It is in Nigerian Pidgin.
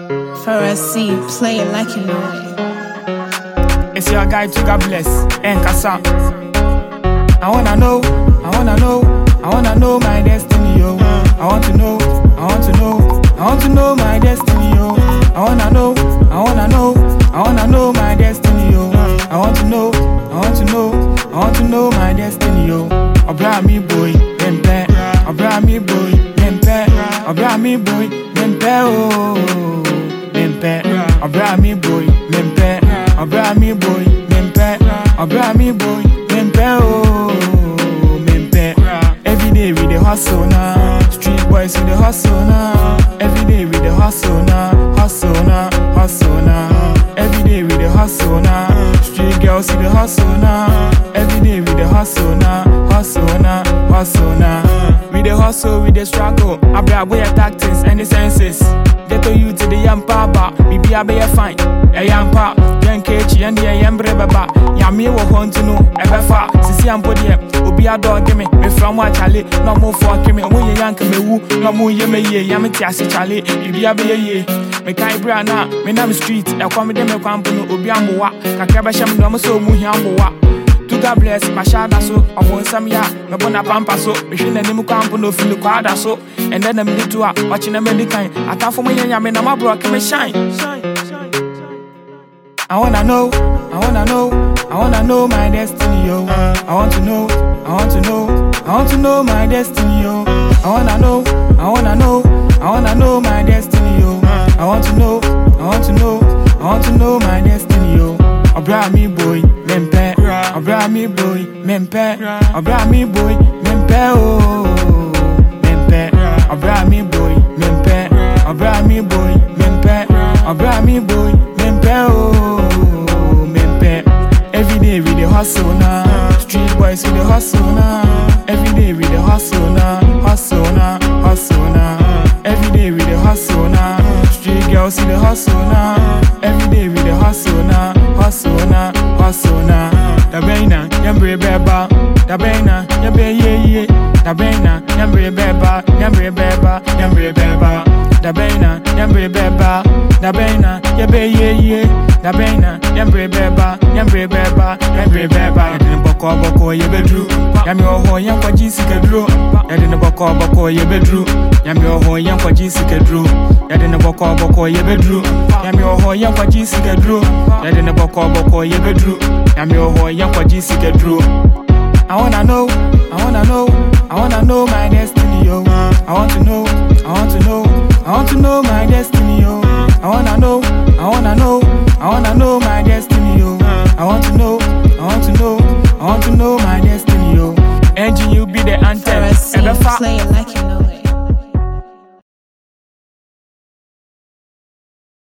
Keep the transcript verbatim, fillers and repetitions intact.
Pharisee, C, play it like you know it. It's your guy to God bless, and Kasa. I wanna know, I wanna know, I wanna know my destiny, yo. I want to know, I want to know, I want to know my destiny, yo. I wanna know, I wanna know, I wanna know my destiny, yo. I want to know, I want to know, I want to know my destiny, yo. Obra me boy, mempe. Obra me boy, mempe. Obra me boy, mempe, oh, mempe. Obra me boy, mempe. Obra me boy, mempe. Obra me boy, mempe, oh, mempe. Every day we the hustle now. Street boys we the hustle now. Every day we the hustle now. Hustle now, hustle now. Every day we the hustle now. Street girls we the hustle now. Every day we the hustle now. Hustle now, hustle now. We the hustle, we the struggle. I bring away tactics and the senses. Get to you to the yampa bar. Me be a be a fine. A yampa. Yen kechi and the yambre baba. Yami wo want to know. Ebe fa. Sisi ampo die. Obi a dog give me. Me from what Charlie. No more for me. Omo ye yank me woo. No more ye me ye. Yami tiasi Charlie. You be a be a ye. Me kai bra na. Me na me street. E kwa me de me kwa mpuno. Obi ambo wa. Kakra shem no mo so mu hi ambo wa. To God bless, my shada so, I want some ya, no bona pampa so, machine and nimu campo no feel quadra so, and then I'm little watching a medican. I can't for me and yamin, I'm a broke, me shine. I wanna know, I wanna know, I wanna know my destiny, yo. I want to know, I want to know, I want to know my destiny, yo. I wanna know, I wanna know, I wanna know my destiny, yo. I want to know, I want to know, I want to know my destiny, yo. Obra me boy, mempe. Obra me boy, mempe. Obra me boy, mempe, oh, mempe. Obra me boy, mempe. Obra me boy, mempe. Obra me boy, mempe, oh, mempe. Every day we the hustle now. Street boys we the hustle now. Every day we the hustle now. Hustle now, hustle now. Every day we the hustle now. Street girls we the hustle now. Every day we the hustle now. Hustle now, hustle now. Da bena, yambre beba. Da bena, yambre ye ye. Da bena, yambre beba. Yambre beba, yambre beba. Da bena, yambre beba. Da bena, yambre ye ye. Da bena, yambre beba. Yambre beba, yambre beba. Yadin boko boko ye bedru. Yami oho yankwa jinsi kedru. Yadin boko boko ye bedru. Yami oho yankwa jinsi kedru. Yadin boko boko ye bedru. Yami oho yankwa jinsi kedru. Yadin boko boko ye bedru. Yami oho yankwa jinsi kedru. I wanna know, I wanna know, I wanna know my destiny, yo. I want to know, I want to know, I want to know my destiny, yo. I wanna know, I wanna know, I wanna know my destiny, yo. I want to know, I want to know, I want to know my destiny.